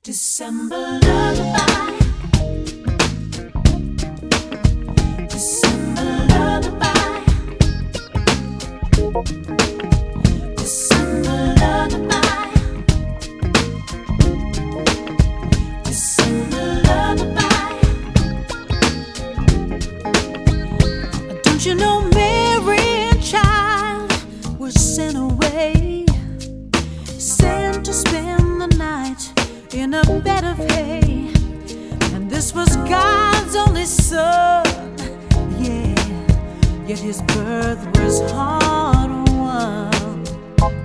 December lullaby. December lullaby. December lullaby. December lullaby. Don't you know Mary and child was sent away, sent to spend the night in a bed of hay, and this was God's only son, yeah, yet his birth was hard-won.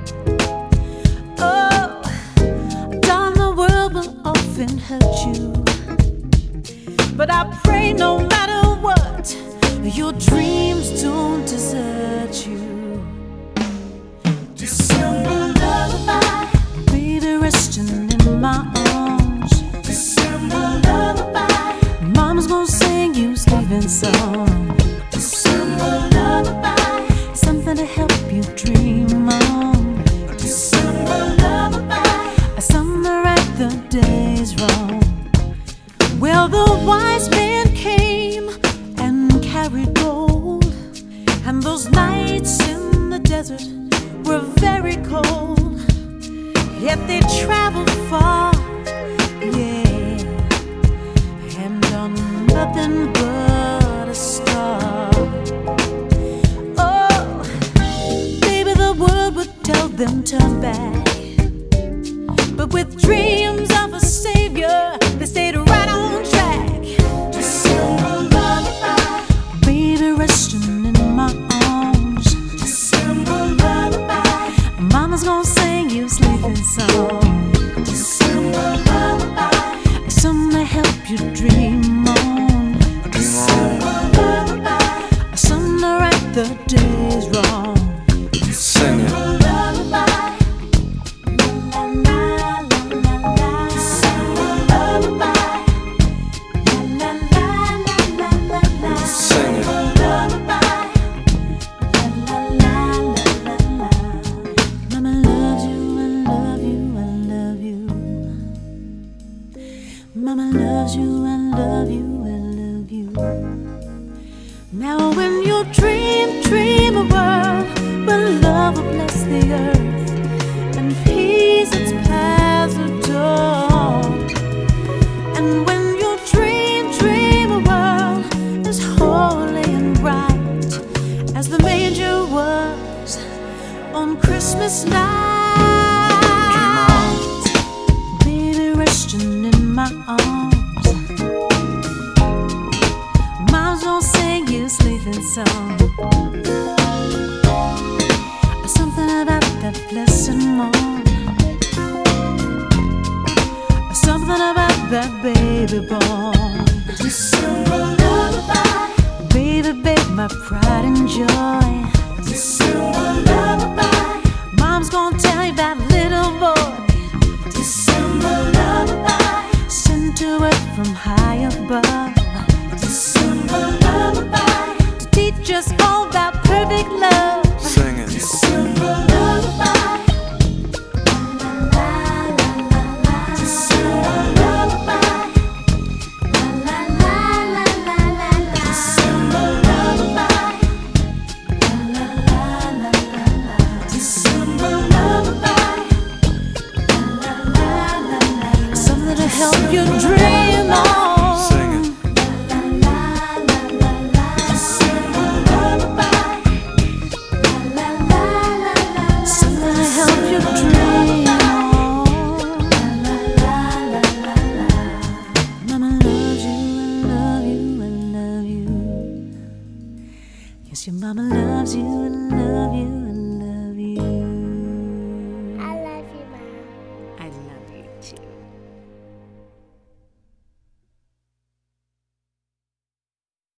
Oh, darling, the world will often hurt you, but I pray no matter what, your dreams don't desert you. December lullaby, baby resting in my arms. December lullaby, mama's gonna sing you sleeping song. December lullaby, something to help you dream on. December lullaby, something to right the days wrong. Well, the wise men came and carried gold, and those nights in the desert were very cold. Yet they traveled far, yeah, and on nothing but a star. Oh, baby, the world would tell them turn back, but with dreams of a savior, they stayed right on track. December lullaby, baby resting in my arms. December lullaby, mama's gonna sing you sleeping song. December lullaby, something to help you dream on. December lullaby, something to right the days wrong. Sing it. Mama loves you, I love you, I love you. Now when you dream a world where love will bless the earth and peace its paths adorn. And when you dream a world as holy and bright as the manger was on Christmas night, baby resting in my arms, mom's gonna sing you sleeping song. Something about that blessed morn, something about that baby born. December lullaby, baby, babe, my pride and joy. December lullaby, mom's gonna tell you about little boy. December lullaby, sent to earth from high above. December lullaby, to teach us all about perfect love. Sing it. December lullaby, la la la la. December lullaby, la la la la la la. December lullaby, la la la la la. December lullaby, la la la la la. Something to help you dream.